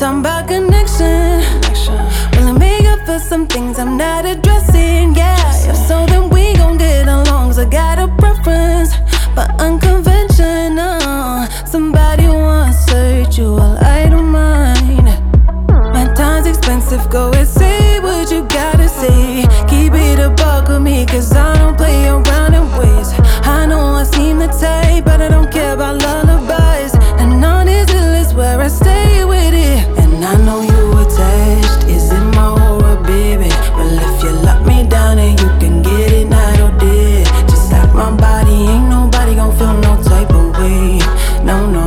Talking about connection. Willing to make up for some things I'm not addressing. Yeah, if so, then we gon' get along. 'Cause I got a preference for unconventional. Somebody wants to hurt you, well, I don't mind. My time's expensive, go and say what you gotta say. Keep it a buck with me, 'cause I don't play around in ways. I know I seem the type, but I don't care about lullabies. And on this hill is where I stay with it. And I know you attached, is it my aura, baby? Well, if you lock me down, then you can get it night or day. Just like my body, ain't nobody gon' feel no type of way. No, no.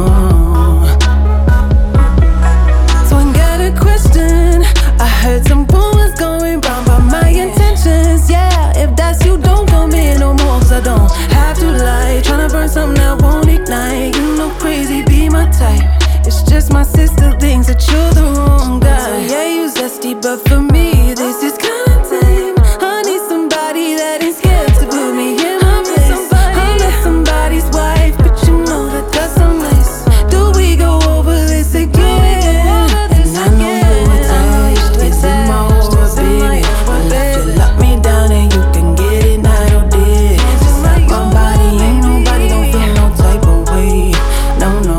So I got a question. I heard some rumors going round about my intentions. Yeah, if that's you, don't come in no more, 'cause I don't have to lie. Tryna burn something that won't ignite. You know crazy, be my type. It's just my sister thinks that you're the wrong guy. So yeah, you zesty, but for me, this is kinda tame. I need somebody that ain't scared to put me in my place. I'm not somebody's wife, but you know that that's so nice. Do we go over this again? And I know you're attached, is it my aura, baby? Well, if you lock me down, then you can get it night or day. Just like my body, ain't nobody gon' feel no type of way. No, no.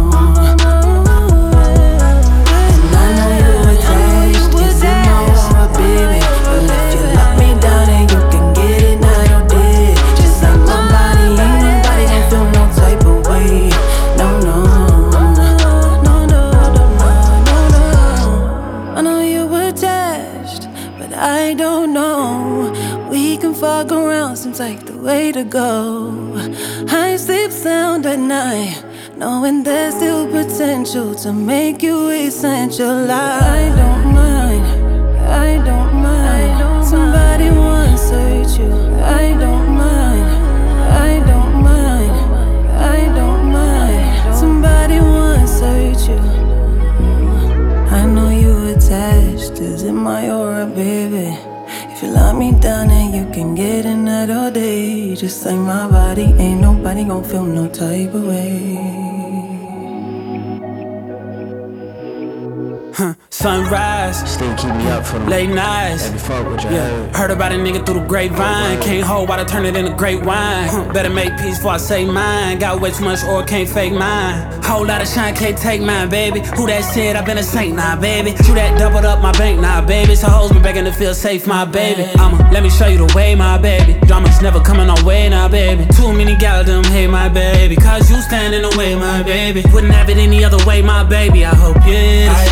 I don't know, we can fuck around, seems like the way to go. I sleep sound at night, knowing there's still potential to make you essential. I don't mind, I don't mind. Somebody wants to hurt you, I don't mind, I don't mind, I don't mind. Somebody wants to hurt you. I know you attached, is it my aura, baby? If you lock me down, then you can get in that all day. Just like my body, ain't nobody gon' feel no type of way. Sunrise, still keep me up for them late nights. Every fuck with your heard. Heard about a nigga through the grapevine. Can't hold while I turn it into great wine. Better make peace before I say mine. Got way too much oil, can't fake mine. Whole lot of shine, can't take mine, baby. Who that said I been a saint, nah, baby. You that doubled up my bank, nah, baby. So hoes been begging to feel safe, my baby. Let me show you the way, my baby. Drama's never coming our way, nah, baby. Too many gals them hate my baby. 'Cause you stand in the way, my baby. Wouldn't have it any other way, my baby. I hope you